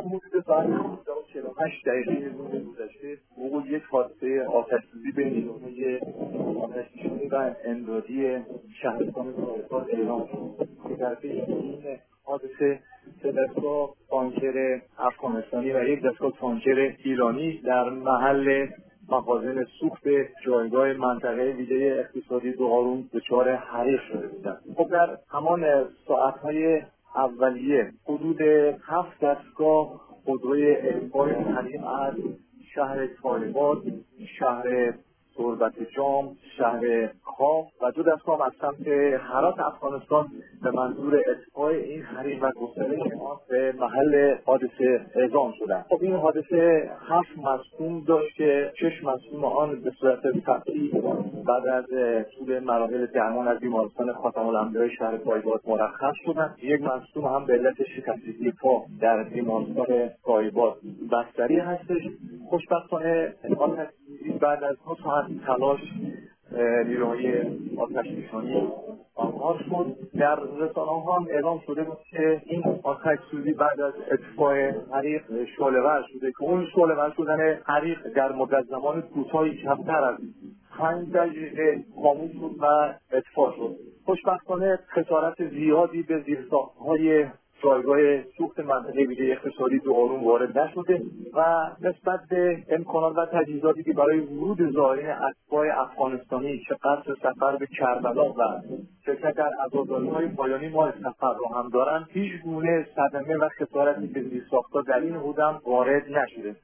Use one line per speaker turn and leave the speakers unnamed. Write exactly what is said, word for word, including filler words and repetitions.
حدود ساعت هفده و چهل و هشت دقیقه روز گذشته وقوع یک حادثه آتش‌سوزی بین نیروهای آتش‌نشانی و امدادی شهرستان زاهدآباد اعلام شد که در پی این حادثه سه دستگاه تانکر افغانستانی و یک دستگاه تانکر ایرانی در محل مخازن سوخت جایگاه منطقه ویژه اقتصادی دوهارون دچار حریق شده بودند. خب در همان ساعت‌های اولیه حدود هفت دستگاه خودروی اطفای حریق از شهر طالبات، شهر تربت جام، شهر خاف و دو دستگاه از سمت هرات افغانستان به منظور اطفای این حریق و گسترش آن به محل حادثه اعزام شدند. خب این حادثه هفت مصدوم داشت که شش مصدوم آن به صورت قطعی بعد از طول مراحل درمان از بیمارستان خاتم الانبیاء شهر پایگاد مرخص شدند. یک مصدوم هم به علت شکستگی پا در بیمارستان پایگاد بستری هستش. خوشبختانه بعد از دو ساعت تلاش نیروهای آتش‌نشانی آغاز شد. در رسانه‌ها هم اعلام شده بود که این آتش‌سوزی بعد از اطفاء حریق شعله‌ور شده که اون شعله‌ور شدن حریق در مدت زمان کوتاهی کمتر از پنج دقیقه خاموش شد و اطفاء شد. خوشبختانه خسارت زیادی به زیرساخت‌های جایگاه سوخت منطقه ویژه اقتصادی دوهارون وارد نشده و نسبت به امکانات و تجهیزاتی که برای ورود زائرین اتباع افغانستانی چه قصد سفر به کربلا و شرکت در عزاداری‌های پایانی ماه سفر را هم دارند، هیچ گونه صدمه و خسارتی به زیرساخت‌ها در این حدود وارد نشده.